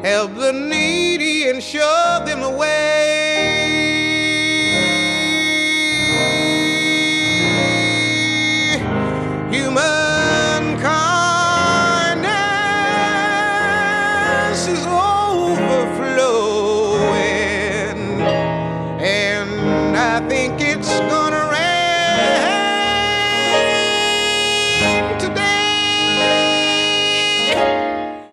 help the needy and show them the way. Human kindness is overflowing, and I think it's gonna